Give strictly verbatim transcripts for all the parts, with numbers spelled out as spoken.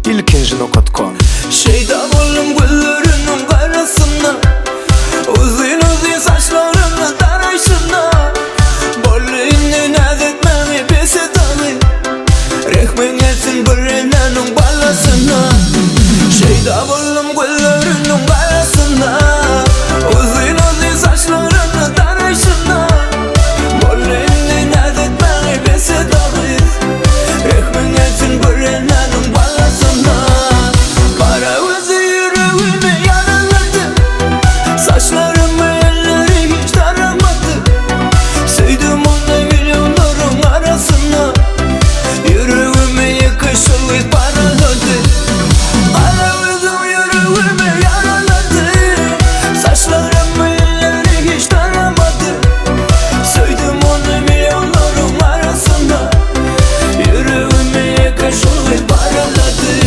ilkinci nokta com. Şeyda oğlum güllerinin karasına, uzun uzun saçlarını tarayışına, bolluyunu naz etmeyi pes etmeyi, rehmin etsin birinin balasına. Şeyda oğlum güllerinin karasına, uzun uzun saçlarını tarayışına, bolluyunu naz etmeyi pes etmeyi, rehmin etsin birinin balasına. Kara gözü yüreğimi yaraladı, saçlarımı elleri hiç taramadı. Sevdim onu milyonların arasına, yüreğimi yıkışılı paraladı. Kara gözüm yüreğimi yaraladı, saçlarımı elleri hiç taramadı. Sevdim onu milyonların arasına, yüreğimi yıkışılı paraladı.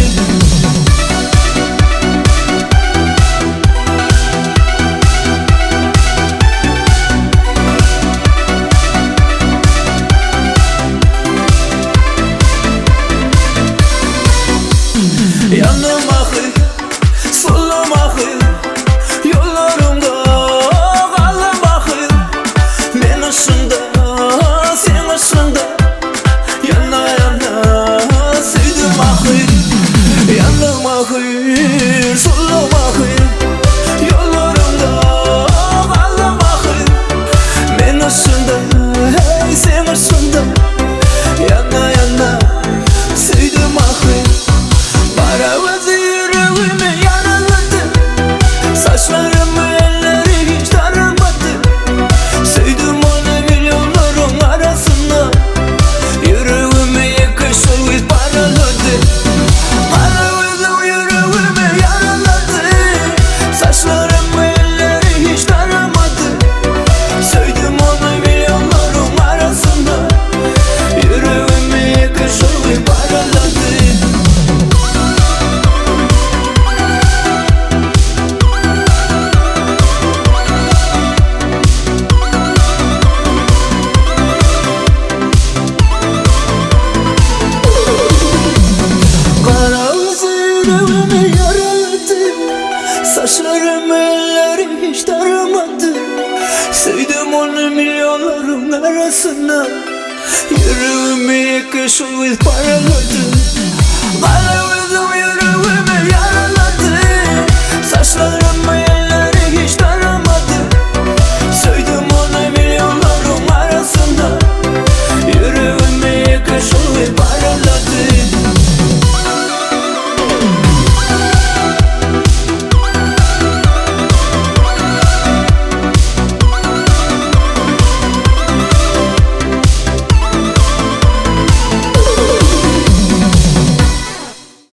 Yanım akır, solum akır, yollarımda kalım akır. Ben ışığında, sen ışığında, yana yana sevdim akır. Yanım akır, solum akır, yollarımda kalım akır. Ben ışığında, hey sen ışığında, yana yana sevdim akır. Kara gözü yüreğimi yaraladı, saçlarımı elleri hiç taramadı. Sevdim onu milyonların arasına, yüreğimi yıkışılı paraladı. Kara gözüm yüreğimi yaraladı, saçlarımı elleri hiç taramadı. Sevdim onu milyonların arasına, yüreğimi yıkışılı paraladı. Kara gözü yüreğimi yaraladı, saçlarımı elleri hiç taramadı. Sevdim onu milyonların arasına, yüreğimi yıkışılı paraladı. Kara